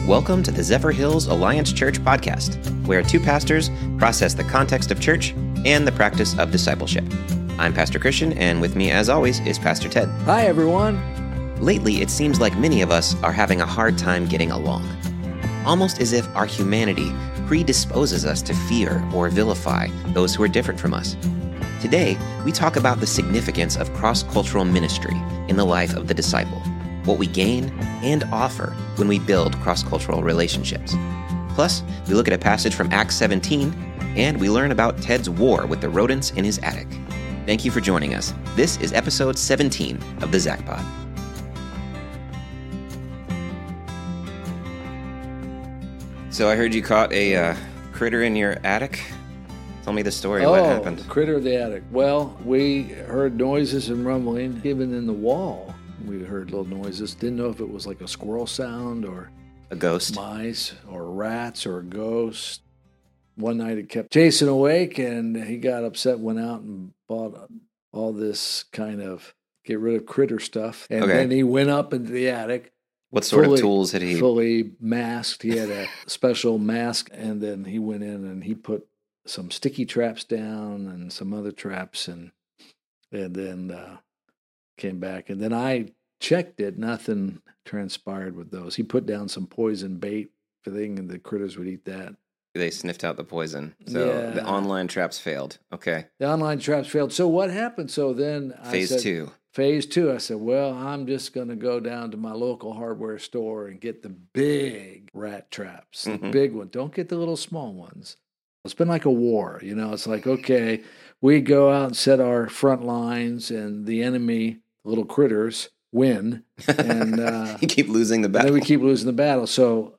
Welcome to the Zephyr Hills Alliance Church podcast, where two pastors process the context of church and the practice of discipleship. I'm Pastor Christian, and with me, as always, is Pastor Ted. Hi, everyone. Lately, it seems like many of us are having a hard time getting along, almost as if our humanity predisposes us to fear or vilify those who are different from us. Today, we talk about the significance of cross-cultural ministry in the life of the disciple, what we gain and offer when we build cross-cultural relationships. Plus, we look at a passage from Acts 17, and we learn about Ted's war with the rodents in his attic. Thank you for joining us. This is episode 17 of the ZachPod. So I heard you caught a critter in your attic. Tell me the story. What happened? Critter of the attic. Well, we heard noises and rumbling, even in the wall. We heard little noises. Didn't know if it was like a squirrel sound or A ghost? mice or rats or a ghost. One night it kept Jason awake, and he got upset, went out and bought all this kind of get rid of critter stuff. And then he went up into the attic. What sort of tools had he? Fully masked. He had a special mask, and then he went in and he put some sticky traps down and some other traps, and then came back. And then I checked it. Nothing transpired with those. He put down some poison bait for thing, and the critters would eat that. They sniffed out the poison. So the online traps failed. Okay. The online traps failed. So what happened? So then Phase two. Phase two, I said, well, I'm just going to go down to my local hardware store and get the big rat traps, the big one. Don't get the little small ones. It's been like a war, you know. It's like, okay, we go out and set our front lines, and the enemy, little critters, win. And you keep losing the battle. And then we keep losing the battle. So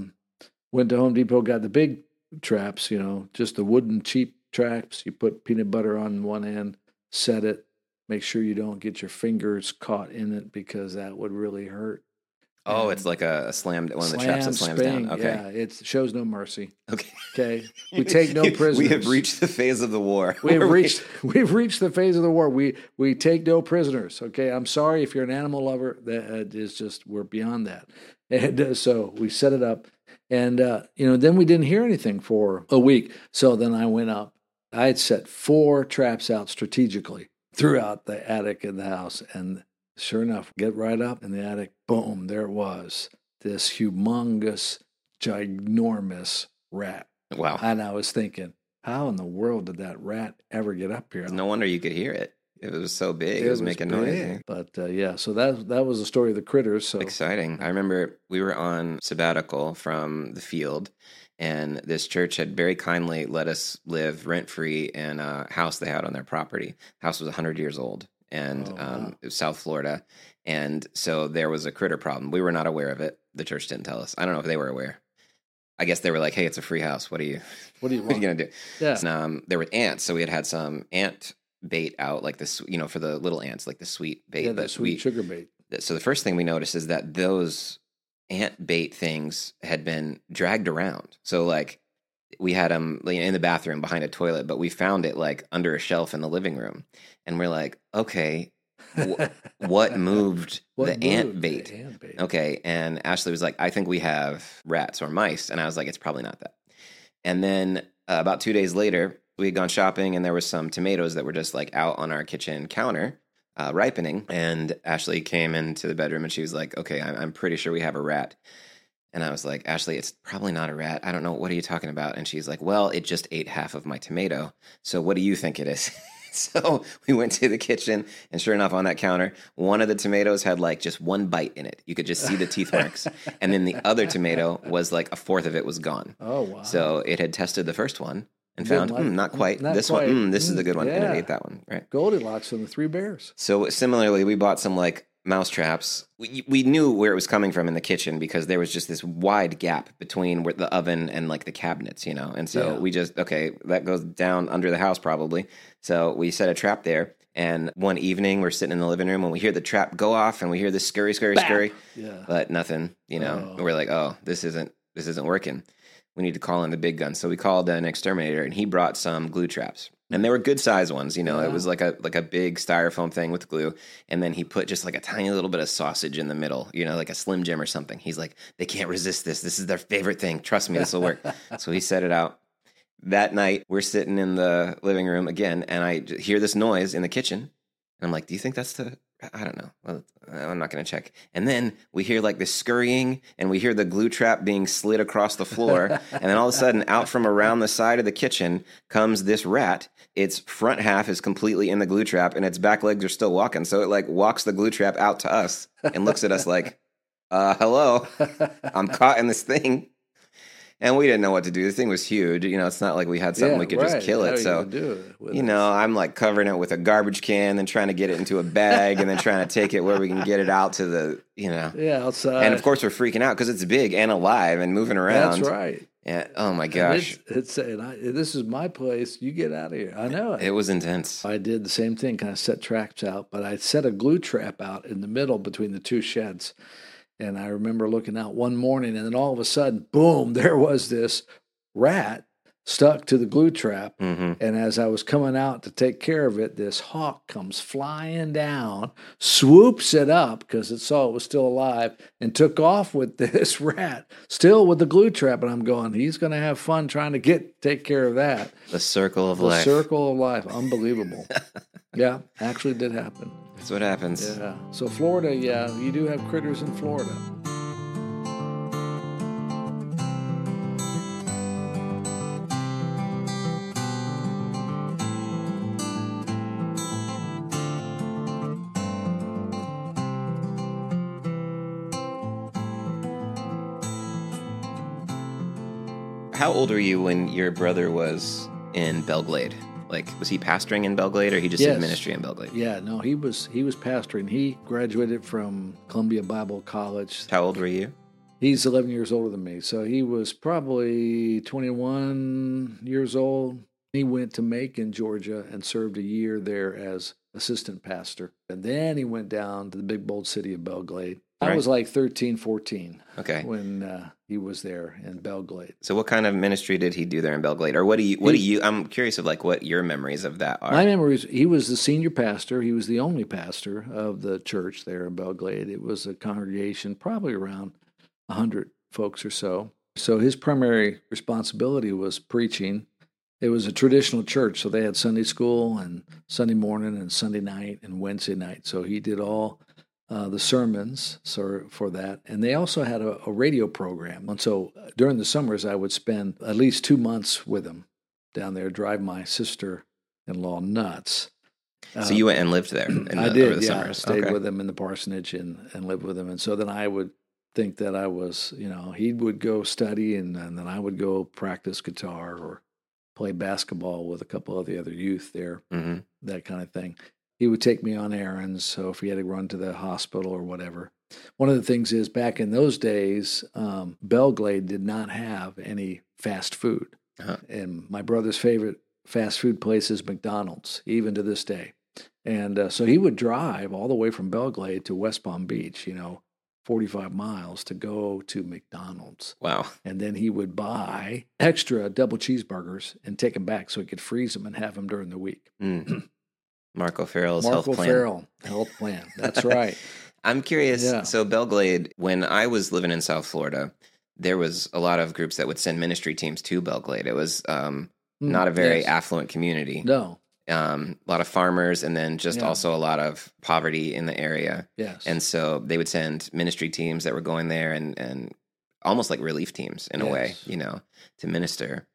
went to Home Depot, got the big traps, you know, just the wooden cheap traps. You put peanut butter on one end, set it. Make sure you don't get your fingers caught in it, because that would really hurt. Oh, it's like a slam, one of the traps that slams down. Okay. Yeah, it shows no mercy. Okay. We take no prisoners. We have reached the phase of the war. We've reached the phase of the war. We take no prisoners. Okay. I'm sorry if you're an animal lover. That is just, we're beyond that. And so we set it up, and then we didn't hear anything for a week. So then I went up. I had set 4 traps out strategically throughout the attic in the house, and sure enough, get right up in the attic, boom, there it was, this humongous, ginormous rat. Wow. And I was thinking, how in the world did that rat ever get up here? No wonder you could hear it. It was so big. It was making noise. But so that was the story of the critters. So exciting. I remember we were on sabbatical from the field, and this church had very kindly let us live rent-free in a house they had on their property. The house was 100 years old, and it was South Florida. And so there was a critter problem. We were not aware of it. The church didn't tell us. I don't know if they were aware. I guess they were like, hey, it's a free house. What are you going to do? Yeah. And, there were ants, so we had some ant bait out, like this, for the little ants, like the sweet bait. Yeah, the sweet sugar bait. So the first thing we noticed is that those ant bait things had been dragged around. So like we had them in the bathroom behind a toilet, but we found it like under a shelf in the living room, and we're like, okay, what moved the ant bait? Okay, and Ashley was like, I think we have rats or mice, and I was like, it's probably not that. And then about 2 days later, we had gone shopping, and there were some tomatoes that were just like out on our kitchen counter, ripening. And Ashley came into the bedroom, and she was like, okay, I'm pretty sure we have a rat. And I was like, Ashley, it's probably not a rat. I don't know. What are you talking about? And she's like, well, it just ate half of my tomato. So what do you think it is? So we went to the kitchen, and sure enough, on that counter, one of the tomatoes had like just one bite in it. You could just see the teeth marks. And then the other tomato was like a fourth of it was gone. Oh, wow. So it had tested the first one and found, not quite. This one, this is the good one. Yeah. And it ate that one, right? Goldilocks and the 3 bears. So similarly, we bought some like mouse traps. We knew where it was coming from in the kitchen, because there was just this wide gap between where the oven and like the cabinets, And so we just, that goes down under the house probably. So we set a trap there. And one evening we're sitting in the living room and we hear the trap go off, and we hear this scurry, but nothing, We're like, oh, this isn't working. We need to call in the big gun. So we called an exterminator, and he brought some glue traps. And they were good size ones, you know. Yeah. It was like a big styrofoam thing with glue, and then he put just like a tiny little bit of sausage in the middle, you know, like a Slim Jim or something. He's like, they can't resist this. This is their favorite thing. Trust me, this will work. So he set it out. That night, we're sitting in the living room again, and I hear this noise in the kitchen, and I'm like, do you think that's the? I don't know. Well, I'm not going to check. And then we hear like the scurrying, and we hear the glue trap being slid across the floor. And then all of a sudden, out from around the side of the kitchen comes this rat. Its front half is completely in the glue trap, and its back legs are still walking. So it like walks the glue trap out to us and looks at us like, hello, I'm caught in this thing. And we didn't know what to do. The thing was huge. You know, it's not like we had something we could just kill it. So, you know, I'm like covering it with a garbage can, then trying to get it into a bag, and then trying to take it where we can get it out to the, you know. Yeah, outside. And of course, we're freaking out because it's big and alive and moving around. That's right. And, oh my gosh. It's saying, this is my place. You get out of here. I know it. It was intense. I did the same thing, kind of set traps out, but I set a glue trap out in the middle between the two sheds. And I remember looking out one morning, and then all of a sudden, boom, there was this rat stuck to the glue trap. Mm-hmm. And as I was coming out to take care of it, this hawk comes flying down, swoops it up because it saw it was still alive, and took off with this rat, still with the glue trap. And I'm going, he's going to have fun trying to take care of that. The circle of The life. circle of life. Unbelievable. Yeah, actually did happen. That's what happens. Yeah. So Florida, yeah, you do have critters in Florida. How old were you when your brother was in Belglade? Like, was he pastoring in Belglade, or he just did ministry in Belglade? Yeah, no, he was pastoring. He graduated from Columbia Bible College. How old were you? He's 11 years older than me, so he was probably 21 years old. He went to Macon, Georgia, and served a year there as assistant pastor. And then he went down to the big, bold city of Belglade. I was like 13, 14 when he was there in Belglade. So what kind of ministry did he do there in Belglade? Or what do you, I'm curious of like what your memories of that are. My memories, he was the senior pastor. He was the only pastor of the church there in Belglade. It was a congregation probably around 100 folks or so. So his primary responsibility was preaching. It was a traditional church, so they had Sunday school and Sunday morning and Sunday night and Wednesday night. So he did all the sermons for that. And they also had a radio program. And so during the summers, I would spend at least 2 months with him down there, drive my sister-in-law nuts. So you went and lived there I did, over the yeah. summers. I stayed with him in the parsonage and lived with him. And so then I would think that I was, he would go study and then I would go practice guitar or play basketball with a couple of the other youth there, that kind of thing. He would take me on errands, so if he had to run to the hospital or whatever. One of the things is, back in those days, Belglade did not have any fast food. Uh-huh. And my brother's favorite fast food place is McDonald's, even to this day. And so he would drive all the way from Belglade to West Palm Beach, 45 miles to go to McDonald's. Wow. And then he would buy extra double cheeseburgers and take them back so he could freeze them and have them during the week. Marco Farrell's health plan. Marco Farrell, health plan. That's right. I'm curious. Yeah. So Belglade, when I was living in South Florida, there was a lot of groups that would send ministry teams to Belglade. It was not a very affluent community. No. A lot of farmers, and then just also a lot of poverty in the area. Yes. And so they would send ministry teams that were going there and almost like relief teams in a way, to minister.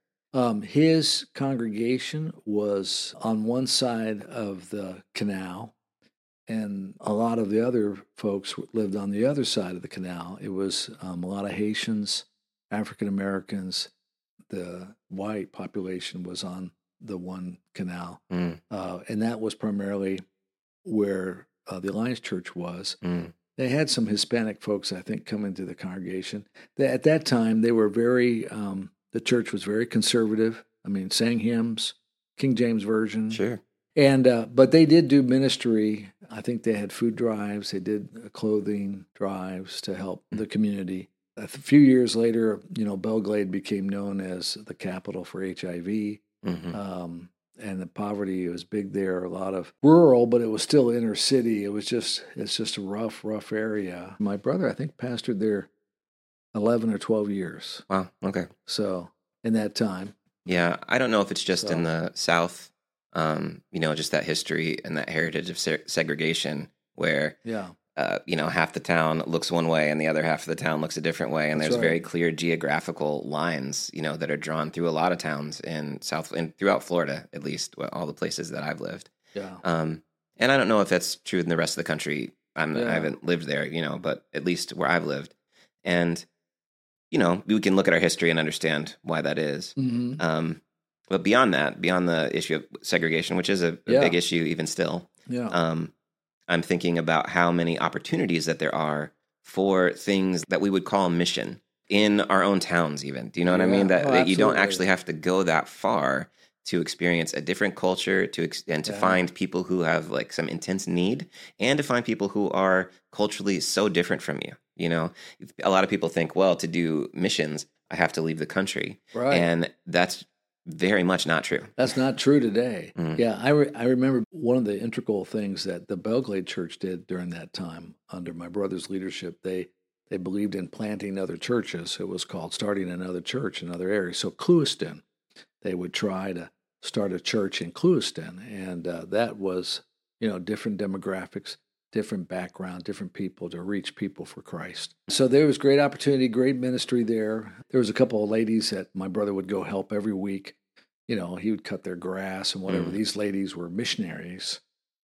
His congregation was on one side of the canal, and a lot of the other folks lived on the other side of the canal. It was a lot of Haitians, African Americans. The white population was on the one canal, and that was primarily where the Alliance Church was. They had some Hispanic folks, I think, come into the congregation. At that time, they were very... the church was very conservative. I mean, sang hymns, King James Version. Sure. And but they did do ministry. I think they had food drives. They did clothing drives to help the community. A few years later, Belglade became known as the capital for HIV. and the poverty was big there. A lot of rural, but it was still inner city. It's just a rough area. My brother, I think, pastored there 11 or 12 years. Wow. Okay. So in that time. Yeah, I don't know if it's just in the South, just that history and that heritage of segregation where, half the town looks one way and the other half of the town looks a different way. And there's very clear geographical lines, that are drawn through a lot of towns in throughout Florida, at least all the places that I've lived. Yeah. And I don't know if that's true in the rest of the country. I haven't lived there, but at least where I've lived. And, we can look at our history and understand why that is. Mm-hmm. But beyond that, beyond the issue of segregation, which is a big issue even still, I'm thinking about how many opportunities that there are for things that we would call mission in our own towns even. Do you know what I mean? That you don't actually have to go that far to experience a different culture, to find people who have like some intense need, and to find people who are culturally so different from you. A lot of people think, well, to do missions, I have to leave the country. Right. And that's very much not true. That's not true today. Mm-hmm. Yeah, I remember one of the integral things that the Belglade Church did during that time under my brother's leadership. They believed in planting other churches. It was called starting another church in other areas. So Clewiston, they would try to start a church in Clewiston, and that was, different demographics, different background, different people to reach people for Christ. So there was great opportunity, great ministry there. There was a couple of ladies that my brother would go help every week. He would cut their grass and whatever. These ladies were missionaries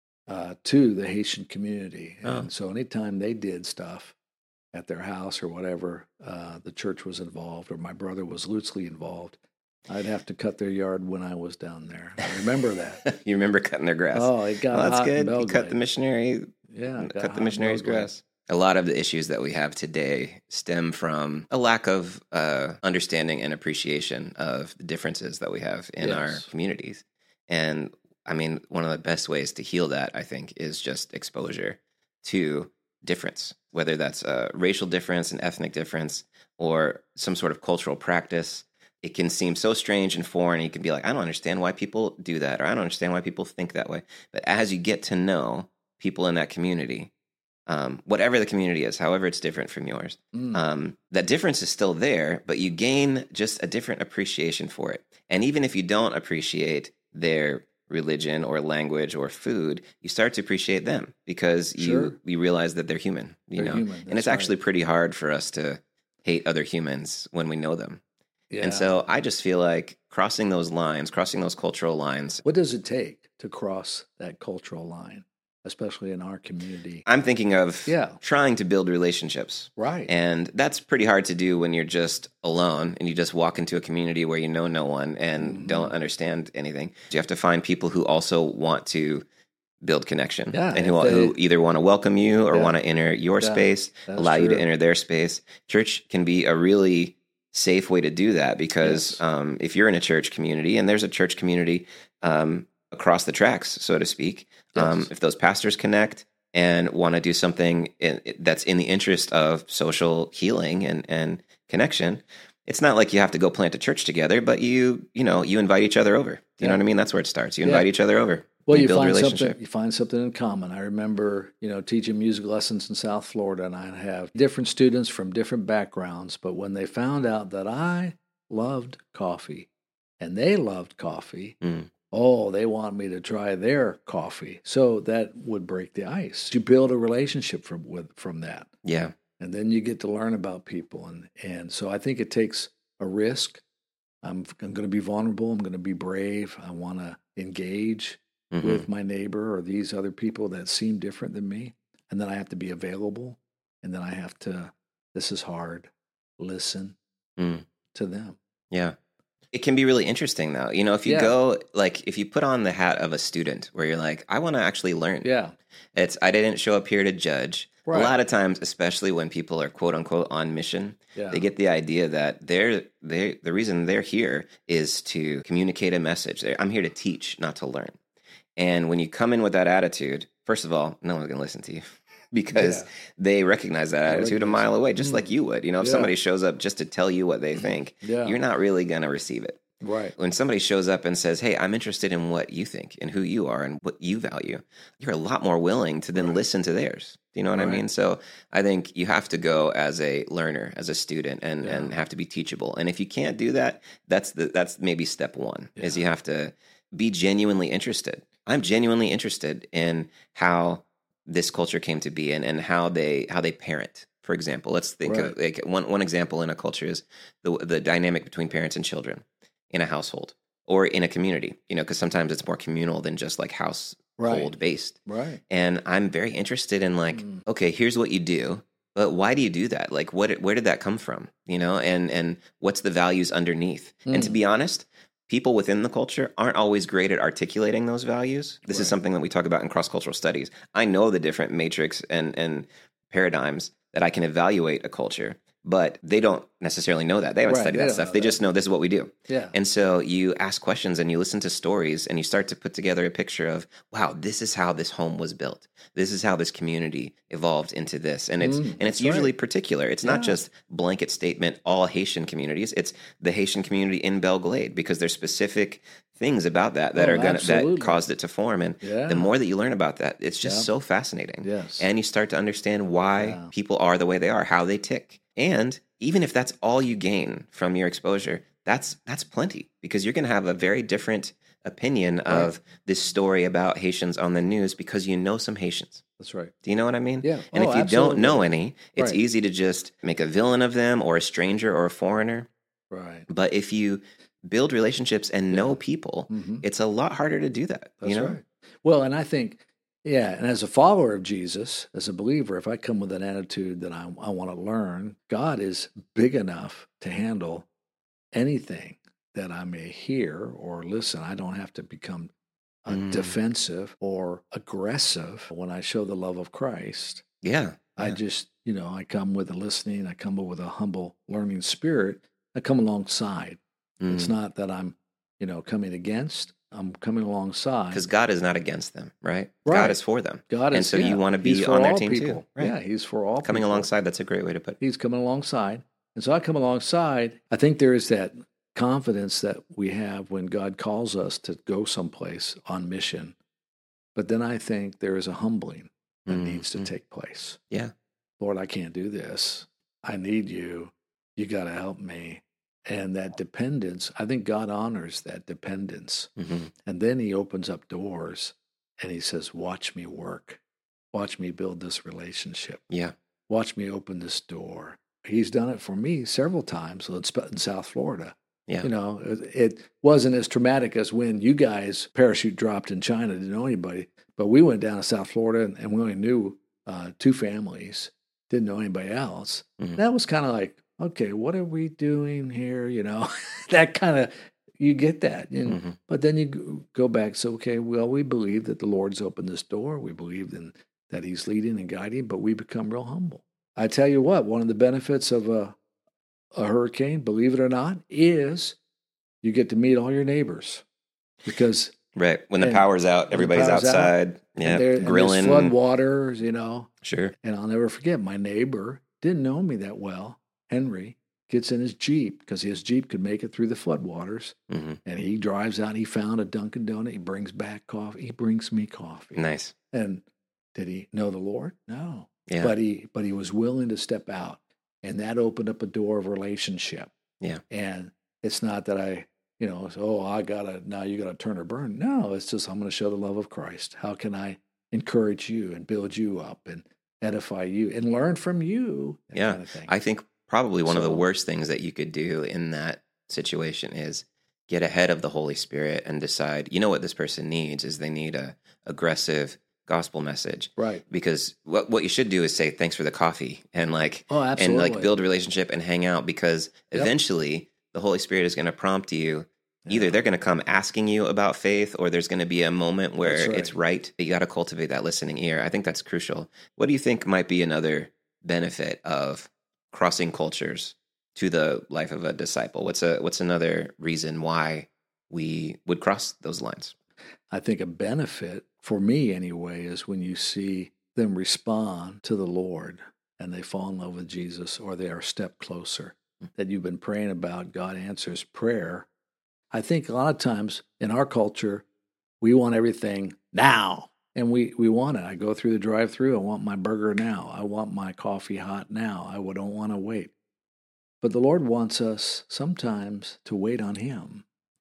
to the Haitian community. And so anytime they did stuff at their house or whatever, the church was involved or my brother was loosely involved. I'd have to cut their yard when I was down there. I remember that. You remember cutting their grass? Oh, it got that's hot good. In You cut the missionary. Yeah, cut the missionary's grass. A lot of the issues that we have today stem from a lack of understanding and appreciation of the differences that we have in our communities. And I mean, one of the best ways to heal that, I think, is just exposure to difference, whether that's a racial difference, an ethnic difference, or some sort of cultural practice. It can seem so strange and foreign. You can be like, I don't understand why people do that, or I don't understand why people think that way. But as you get to know people in that community, whatever the community is, however it's different from yours, that difference is still there, but you gain just a different appreciation for it. And even if you don't appreciate their religion or language or food, you start to appreciate them because you realize that they're human. Human. And it's actually pretty hard for us to hate other humans when we know them. Yeah. And so I just feel like crossing those cultural lines. What does it take to cross that cultural line, especially in our community? I'm thinking of trying to build relationships. Right. And that's pretty hard to do when you're just alone and you just walk into a community where you know no one and don't understand anything. You have to find people who also want to build connection and who either want to welcome you or want to enter your space, allow you to enter their space. Church can be a really safe way to do that because if you're in a church community, and there's a church community across the tracks, so to speak, if those pastors connect and want to do something that's in the interest of social healing and connection, it's not like you have to go plant a church together, but you invite each other over. You know what I mean? That's where it starts. You invite each other over. Well, you find something in common. I remember, teaching music lessons in South Florida, and I'd have different students from different backgrounds. But when they found out that I loved coffee and they loved coffee, they want me to try their coffee. So that would break the ice. You build a relationship from that. Yeah. And then you get to learn about people. And so I think it takes a risk. I'm going to be vulnerable. I'm going to be brave. I want to engage with my neighbor or these other people that seem different than me. And then I have to be available. And then I have to, this is hard, listen to them. Yeah. It can be really interesting though. If you go, if you put on the hat of a student where you're like, I want to actually learn. Yeah. I didn't show up here to judge. Right. A lot of times, especially when people are quote unquote on mission, they get the idea that the reason they're here is to communicate a message. I'm here to teach, not to learn. And when you come in with that attitude, first of all, no one's going to listen to you because they recognize that attitude a mile away, just like you would. If somebody shows up just to tell you what they think, you're not really going to receive it. Right. When somebody shows up and says, "Hey, I'm interested in what you think and who you are and what you value," you're a lot more willing to then Right. listen to theirs. Do you know what I Right. mean? So I think you have to go as a learner, as a student, and Yeah. and have to be teachable. And if you can't do that, that's maybe step one. Is Yeah. you have to be genuinely interested. I'm genuinely interested in how this culture came to be and how they parent. For example, let's think of Right. like one example in a culture is the dynamic between parents and children in a household or in a community, because sometimes it's more communal than just like household Right. based. Right. And I'm very interested in like, Mm. okay, here's what you do, but why do you do that? Like, where did that come from? And what's the values underneath? And to Mm. be honest, people within the culture aren't always great at articulating those values. This is Right. something that we talk about in cross cultural studies. I know the different matrix and paradigms that I can evaluate a culture, but they don't necessarily know that. They haven't Right, studied they that don't stuff. know They that. just know this is what we do. Yeah. And so you ask questions and you listen to stories and you start to put together a picture of, wow, this is how this home was built. This is how this community evolved into this. And it's That's usually right. particular. It's not Yeah. just blanket statement, all Haitian communities. It's the Haitian community in Belle Glade because there's specific things about that Oh, that absolutely. caused it to form. And Yeah. the more that you learn about that, it's just Yeah. so fascinating. Yes. And you start to understand why Yeah. people are the way they are, how they tick. And even if that's all you gain from your exposure, that's plenty because you're going to have a very different opinion of this story about Haitians on the news because you know some Haitians. That's right. Do you know what I mean? Yeah. And Oh, if you don't know absolutely. any, it's Right. easy to just make a villain of them or a stranger or a foreigner. Right. But if you build relationships and Yeah. know people, Mm-hmm. it's a lot harder to do that. That's you know? right. Well, and I think, yeah, and as a follower of Jesus, as a believer, if I come with an attitude that I want to learn, God is big enough to handle anything that I may hear or listen. I don't have to become defensive or aggressive when I show the love of Christ. Yeah. I just, I come with a listening, I come with a humble learning spirit, I come alongside. It's not that I'm, coming against, I'm coming alongside. Because God is not against them, right? Right. God is for them. God is, and so you want to He's be for on their all team people. too. Right. Yeah, He's for all Coming people. alongside, that's a great way to put it. He's coming alongside. And so I come alongside. I think there is that confidence that we have when God calls us to go someplace on mission. But then I think there is a humbling that needs to take place. Yeah. Lord, I can't do this. I need you. You got to help me. And that dependence, I think God honors that dependence. Mm-hmm. And then He opens up doors and He says, watch me work. Watch me build this relationship. Yeah. Watch me open this door. He's done it for me several times in South Florida. Yeah. It wasn't as traumatic as when you guys parachute dropped in China, didn't know anybody. But we went down to South Florida and we only knew 2 families, didn't know anybody else. Mm-hmm. That was kind of like, okay, what are we doing here? That kind of, you get that. Mm-hmm. But then you go back, so, okay, well, we believe that the Lord's opened this door. We believe that He's leading and guiding, but we become real humble. I tell you what, one of the benefits of a hurricane, believe it or not, is you get to meet all your neighbors. Because right. When the power's out, everybody's outside. Yeah. Grilling. And flood waters, Sure. And I'll never forget, my neighbor didn't know me that well. Henry gets in his Jeep because his Jeep could make it through the floodwaters. Mm-hmm. And he drives out. He found a Dunkin' Donut. He brings back coffee. He brings me coffee. Nice. And did he know the Lord? No. Yeah. But he was willing to step out. And that opened up a door of relationship. Yeah. And it's not that I, now you got to turn or burn. No, it's just I'm going to show the love of Christ. How can I encourage you and build you up and edify you and learn from you? That Yeah. kind of thing. I think probably one of the So- worst things that you could do in that situation is get ahead of the Holy Spirit and decide, what this person needs is they need a aggressive gospel message. Right. Because what you should do is say thanks for the coffee and Oh, absolutely. build a relationship and hang out because Yep. eventually the Holy Spirit is going to prompt you. Either Yeah. they're going to come asking you about faith or there's going to be a moment where That's right. it's right. You got to cultivate that listening ear. I think that's crucial. What do you think might be another benefit of crossing cultures to the life of a disciple? What's another reason why we would cross those lines? I think a benefit for me anyway is when you see them respond to the Lord and they fall in love with Jesus or they are a step closer. That you've been praying about, God answers prayer. I think a lot of times in our culture, we want everything now. And we want it. I go through the drive-thru. I want my burger now. I want my coffee hot now. I don't want to wait. But the Lord wants us sometimes to wait on Him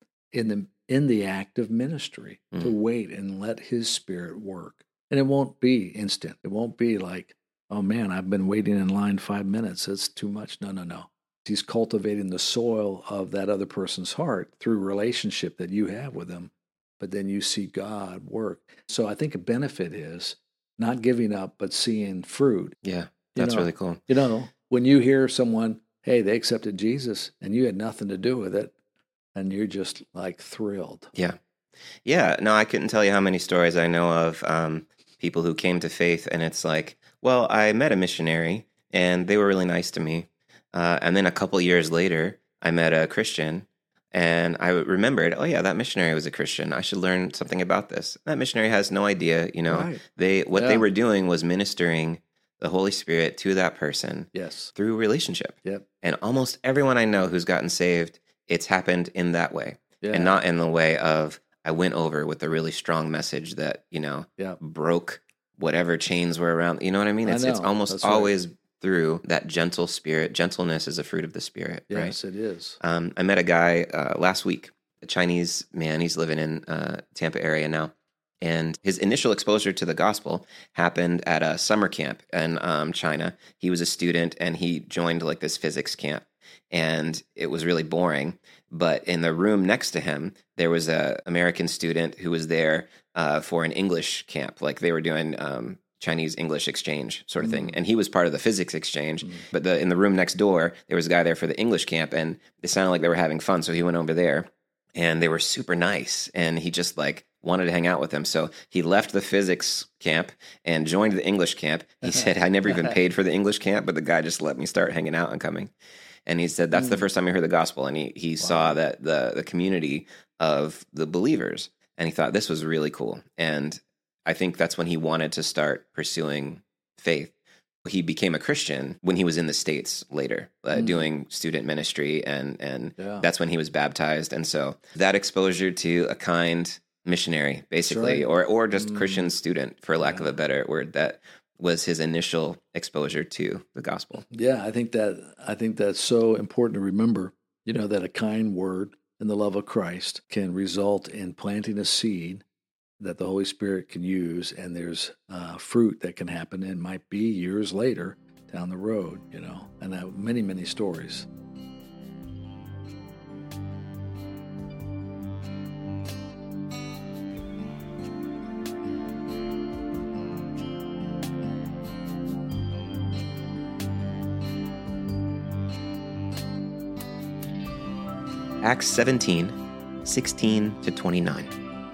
in the act of ministry, to wait and let His Spirit work. And it won't be instant. It won't be like, oh man, I've been waiting in line 5 minutes. That's too much. No. He's cultivating the soil of that other person's heart through relationship that you have with them. But then you see God work. So I think a benefit is not giving up, but seeing fruit. Yeah, that's really cool. When you hear someone, hey, they accepted Jesus and you had nothing to do with it, and you're just like thrilled. Yeah. Yeah. No, I couldn't tell you how many stories I know of people who came to faith, and it's like, well, I met a missionary and they were really nice to me. And then a couple years later, I met a Christian. And I remembered, oh yeah, that missionary was a Christian. I should learn something about this. That missionary has no idea, Right. They were doing was ministering the Holy Spirit to that person through relationship. Yep. And almost everyone I know who's gotten saved, it's happened in that way. Yeah. And not in the way of, I went over with a really strong message that, broke whatever chains were around. You know what I mean? It's almost That's always through that gentle spirit. Gentleness is a fruit of the Spirit, right? Yes, it is. I met a guy last week, a Chinese man. He's living in Tampa area now. And his initial exposure to the gospel happened at a summer camp in China. He was a student, and he joined like this physics camp. And it was really boring. But in the room next to him, there was an American student who was there for an English camp. Like they were doing Chinese English exchange sort of thing. And he was part of the physics exchange. But in the room next door, there was a guy there for the English camp, and it sounded like they were having fun. So he went over there, and they were super nice. And he just like wanted to hang out with them. So he left the physics camp and joined the English camp. He said, I never even paid for the English camp, but the guy just let me start hanging out and coming. And he said, that's the first time he heard the gospel. And he saw that the community of the believers, and he thought this was really cool. And I think that's when he wanted to start pursuing faith. He became a Christian when he was in the States later, doing student ministry, and that's when he was baptized. And so that exposure to a kind missionary, basically, or just Christian student, for lack of a better word, that was his initial exposure to the gospel. Yeah, I think that's so important to remember, that a kind word and the love of Christ can result in planting a seed that the Holy Spirit can use, and there's fruit that can happen, and it might be years later down the road, and I have many, many stories. Acts 17, 16 to 29.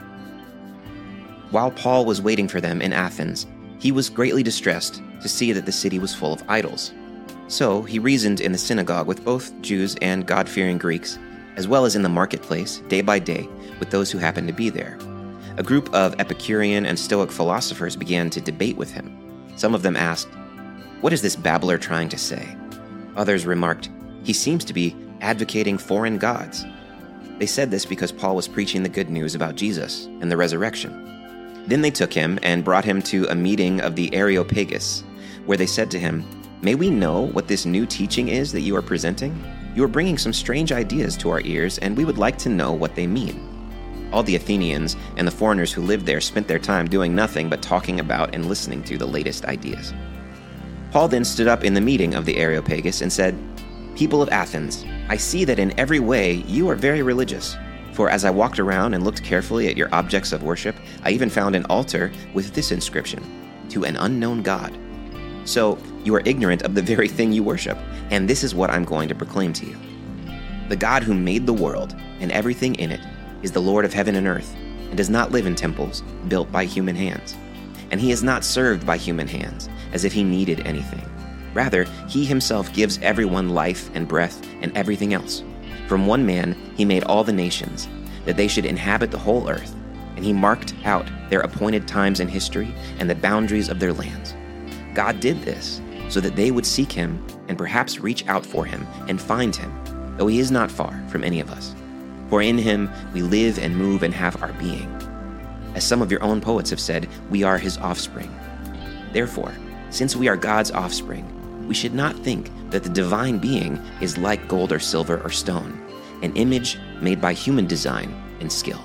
While Paul was waiting for them in Athens, he was greatly distressed to see that the city was full of idols. So he reasoned in the synagogue with both Jews and God-fearing Greeks, as well as in the marketplace, day by day, with those who happened to be there. A group of Epicurean and Stoic philosophers began to debate with him. Some of them asked, "What is this babbler trying to say?" Others remarked, "He seems to be advocating foreign gods." They said this because Paul was preaching the good news about Jesus and the resurrection. Then they took him and brought him to a meeting of the Areopagus, where they said to him, "May we know what this new teaching is that you are presenting? You are bringing some strange ideas to our ears, and we would like to know what they mean." All the Athenians and the foreigners who lived there spent their time doing nothing but talking about and listening to the latest ideas. Paul then stood up in the meeting of the Areopagus and said, "People of Athens, I see that in every way you are very religious. For as I walked around and looked carefully at your objects of worship, I even found an altar with this inscription, 'To an unknown God.' So you are ignorant of the very thing you worship, and this is what I'm going to proclaim to you. The God who made the world and everything in it is the Lord of heaven and earth, and does not live in temples built by human hands. And he is not served by human hands, as if he needed anything. Rather, he himself gives everyone life and breath and everything else. From one man he made all the nations, that they should inhabit the whole earth, and he marked out their appointed times in history and the boundaries of their lands. God did this so that they would seek him and perhaps reach out for him and find him, though he is not far from any of us. For in him we live and move and have our being. As some of your own poets have said, we are his offspring. Therefore, since we are God's offspring, we should not think that the divine being is like gold or silver or stone, an image made by human design and skill.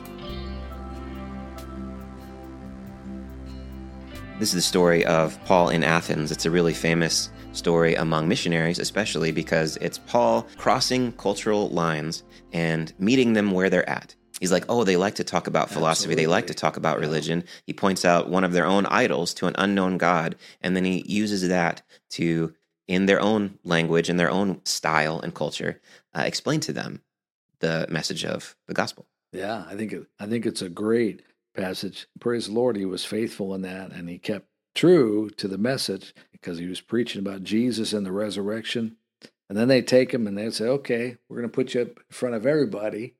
This is the story of Paul in Athens. It's a really famous story among missionaries, especially because it's Paul crossing cultural lines and meeting them where they're at. He's like, oh, they like to talk about philosophy. Absolutely. They like to talk about religion. He points out one of their own idols to an unknown God, and then he uses that to, in their own language, in their own style and culture, explain to them the message of the gospel. Yeah, I think it's a great passage. Praise the Lord, he was faithful in that, and he kept true to the message because he was preaching about Jesus and the resurrection. And then they take him and they say, okay, we're going to put you up in front of everybody.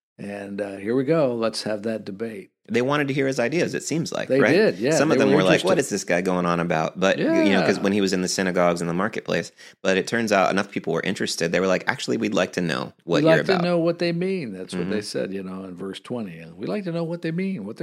And here we go. Let's have that debate. They wanted to hear his ideas, it seems like, They right? did, yeah. Some of They them were were like, interested. what is this guy going on about? But, Yeah. because when he was in the synagogues and the marketplace, but it turns out enough people were interested. They were like, actually, we'd like to know what We'd you're like to about. know what they mean. That's what they said, in verse 20. We'd like to know what they mean. What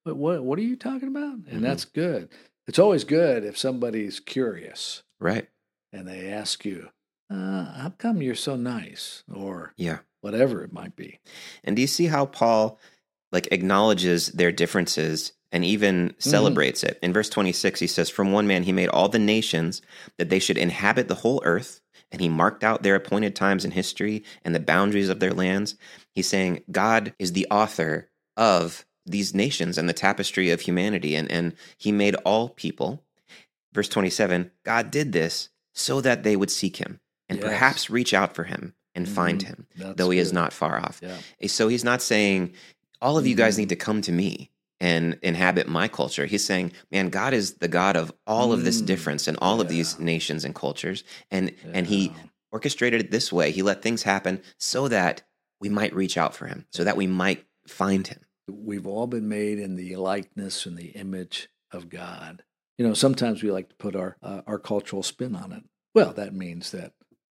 are you talking about? And that's good. It's always good if somebody's curious Right. and they ask you, how come you're so nice? Or Yeah. whatever it might be. And do you see how Paul acknowledges their differences and even celebrates it? In verse 26, he says, from one man he made all the nations that they should inhabit the whole earth, and he marked out their appointed times in history and the boundaries of their lands. He's saying God is the author of these nations and the tapestry of humanity, and he made all people. Verse 27, God did this so that they would seek him and Yes. perhaps reach out for him and find him, That's though he is good. not far off. Yeah. So he's not saying, all of you guys need to come to me and inhabit my culture. He's saying, man, God is the God of all of this difference and all of these nations and cultures. And he orchestrated it this way. He let things happen so that we might reach out for him, so that we might find him. We've all been made in the likeness and the image of God. Sometimes we like to put our cultural spin on it. Well, that means that,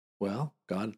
God,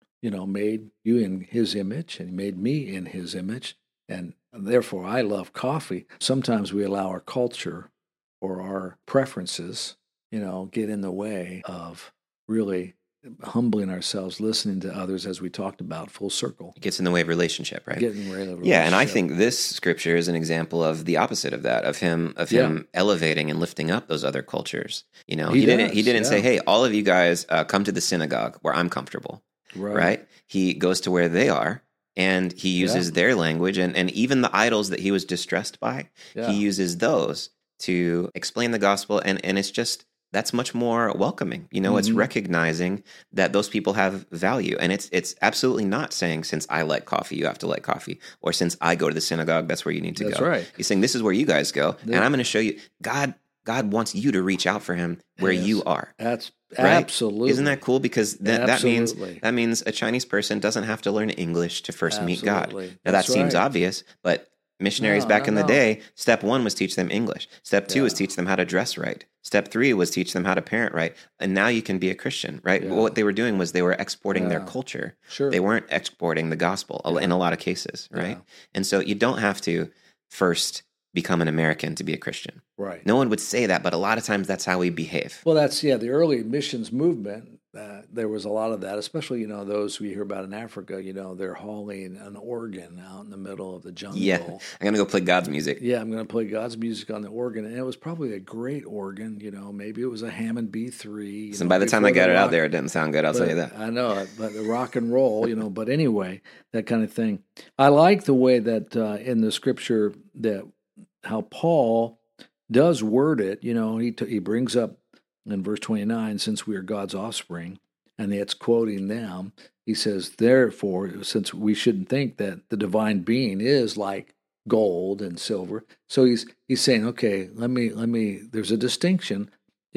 made you in his image and made me in his image. And therefore, I love coffee. Sometimes we allow our culture or our preferences, get in the way of really humbling ourselves, listening to others, as we talked about, full circle. It gets in the way of relationship, right? Getting rid of Yeah, and I relationship. think this scripture is an example of the opposite of that, of him elevating and lifting up those other cultures. He didn't say, hey, all of you guys come to the synagogue where I'm comfortable, right? He goes to where they are, and he uses their language, and even the idols that he was distressed by, he uses those to explain the gospel, and it's just, that's much more welcoming. It's recognizing that those people have value. And it's absolutely not saying, since I like coffee, you have to like coffee. Or since I go to the synagogue, that's where you need to That's go. right. He's saying, this is where you guys go. And I'm going to show you, God wants you to reach out for him where you are. That's Right? absolutely. Isn't that cool? Because that Absolutely. means a Chinese person doesn't have to learn English to first meet God. Absolutely. Now, that That's seems right. obvious, but missionaries No, back no, in the no. day, step 1 was teach them English. Step 2 was teach them how to dress right. Step 3 was teach them how to parent right. And now you can be a Christian, right? Yeah. Well, what they were doing was they were exporting their culture. Sure. They weren't exporting the gospel in a lot of cases, right? And so you don't have to first become an American to be a Christian. Right. No one would say that, but a lot of times that's how we behave. Well, that's the early missions movement. There was a lot of that, especially those we hear about in Africa. They're hauling an organ out in the middle of the jungle. Yeah, I'm going to go play God's music. Yeah, I'm going to play God's music on the organ, and it was probably a great organ. Maybe it was a Hammond B3. And by the time I got it out there, it didn't sound good. I'll tell you that. I know it, but the rock and roll, But anyway, that kind of thing. I like the way that in the scripture that how Paul does word it. He brings up in verse 29, since we are God's offspring, and it's quoting them. He says, therefore, since we shouldn't think that the divine being is like gold and silver, so he's saying, okay, let me. There's a distinction,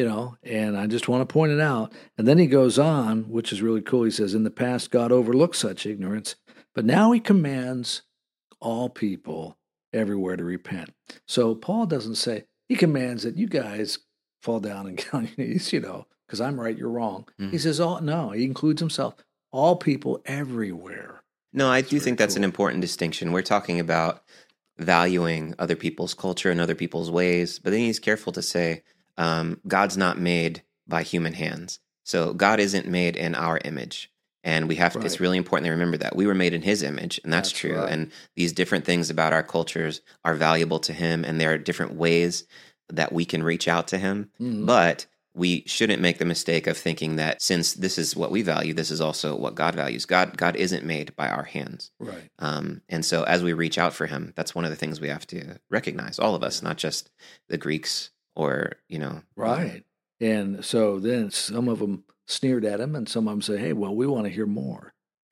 and I just want to point it out. And then he goes on, which is really cool. He says, in the past, God overlooked such ignorance, but now he commands all people everywhere to repent. So Paul doesn't say, he commands that you guys fall down and get on your knees, because I'm right, you're wrong. He says, he includes himself, all people everywhere. No, I do very think that's an cool. important distinction. We're talking about valuing other people's culture and other people's ways, but then he's careful to say God's not made by human hands. So God isn't made in our image. And we have to, it's Right. really important to remember that we were made in his image, and that's true. right. And these different things about our cultures are valuable to him, and there are different ways that we can reach out to him. Mhm. But we shouldn't make the mistake of thinking that since this is what we value, this is also what God values. God isn't made by our hands. Right. And so as we reach out for him, that's one of the things we have to recognize, all of us, not just the Greeks or, Right. And so then some of them sneered at him, and some of them say, hey, well, we want to hear more.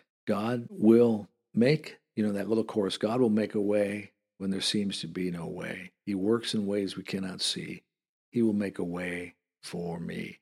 God will make, that little chorus, God will make a way when there seems to be no way. He works in ways we cannot see. He will make a way for me.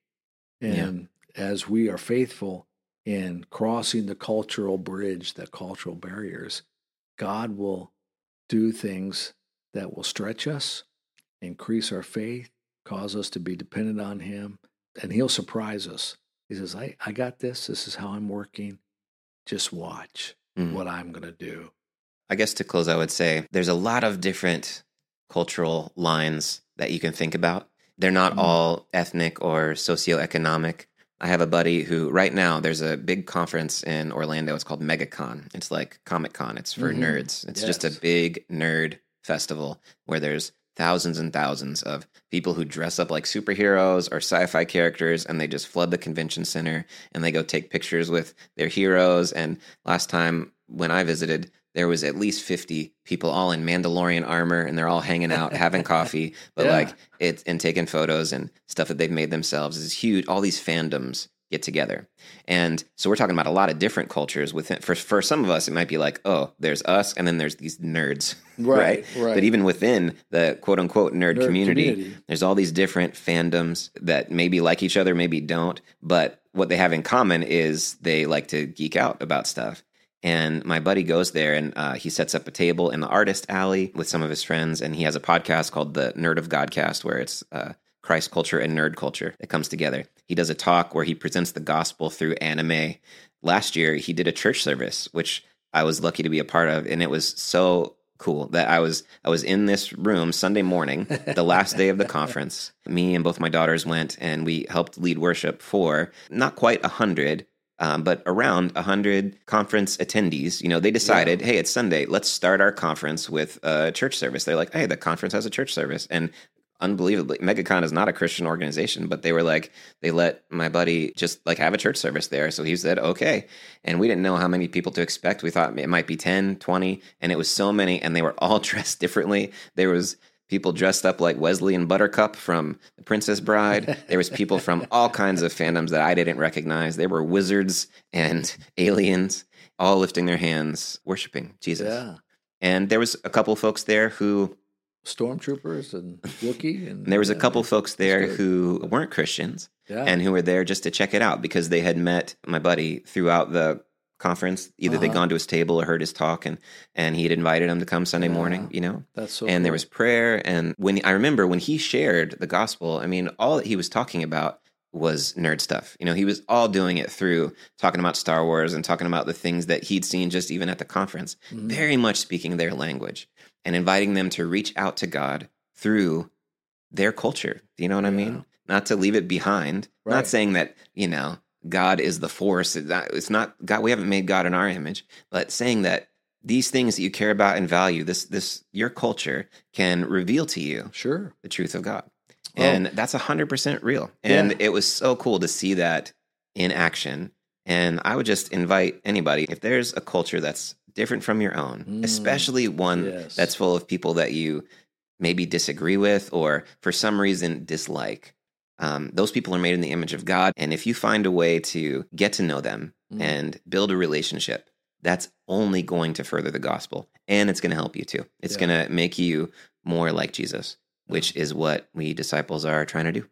And as we are faithful in crossing the cultural bridge, the cultural barriers, God will do things that will stretch us, increase our faith, cause us to be dependent on him, and he'll surprise us. He says, I got this. This is how I'm working. Just watch what I'm going to do. I guess to close, I would say there's a lot of different cultural lines that you can think about. They're not all ethnic or socioeconomic. I have a buddy who right now there's a big conference in Orlando. It's called MegaCon. It's like Comic-Con. It's for nerds. It's just a big nerd festival where there's thousands and thousands of people who dress up like superheroes or sci-fi characters, and they just flood the convention center and they go take pictures with their heroes. And last time when I visited, there was at least 50 people all in Mandalorian armor, and they're all hanging out, having coffee, but and taking photos and stuff that they've made themselves. It's huge. All these fandoms get together. And so we're talking about a lot of different cultures within. For some of us, it might be like, oh, there's us, and then there's these nerds, right? But even within the quote unquote nerd community, there's all these different fandoms that maybe like each other, maybe don't. But what they have in common is they like to geek out about stuff. And my buddy goes there, and he sets up a table in the artist alley with some of his friends, and he has a podcast called the Nerd of Godcast, where it's Christ culture and nerd culture that comes together. He does a talk where he presents the gospel through anime. Last year, he did a church service, which I was lucky to be a part of, and it was so cool that I was in this room Sunday morning, the last day of the conference. Me and both my daughters went, and we helped lead worship for not quite 100, but around 100 conference attendees. They decided, hey, it's Sunday. Let's start our conference with a church service. They're like, hey, the conference has a church service. And unbelievably, MegaCon is not a Christian organization, but they were like, they let my buddy just like have a church service there. So he said, okay. And we didn't know how many people to expect. We thought it might be 10, 20, and it was so many, and they were all dressed differently. There was people dressed up like Wesley and Buttercup from The Princess Bride. There was people from all kinds of fandoms that I didn't recognize. There were wizards and aliens all lifting their hands, worshiping Jesus. Yeah. And there was a couple folks there who... Stormtroopers and Wookiee. And there was a couple folks there who weren't Christians and who were there just to check it out because they had met my buddy throughout the conference. Either they'd gone to his table or heard his talk, and he had invited them to come Sunday morning, That's so and cool. there was prayer. And I remember when he shared the gospel, I mean, all that he was talking about was nerd stuff. He was all doing it through talking about Star Wars and talking about the things that he'd seen just even at the conference, very much speaking their language and inviting them to reach out to God through their culture. Do you know what I mean? Not to leave it behind. Right. Not saying that, God is the force. It's not God. We haven't made God in our image, but saying that these things that you care about and value, your culture can reveal to you the truth of God. And that's 100% real. And it was so cool to see that in action. And I would just invite anybody, if there's a culture that's different from your own, especially one that's full of people that you maybe disagree with or for some reason dislike, those people are made in the image of God. And if you find a way to get to know them and build a relationship, that's only going to further the gospel. And it's going to help you too. It's going to make you more like Jesus, which is what we disciples are trying to do.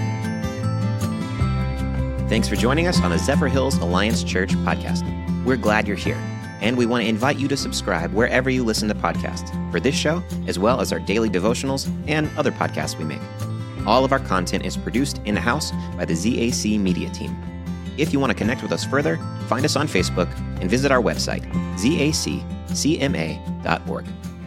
Thanks for joining us on the Zephyrhills Alliance Church podcast. We're glad you're here, and we want to invite you to subscribe wherever you listen to podcasts for this show, as well as our daily devotionals and other podcasts we make. All of our content is produced in-house by the ZAC Media Team. If you want to connect with us further, find us on Facebook and visit our website, zaccma.org.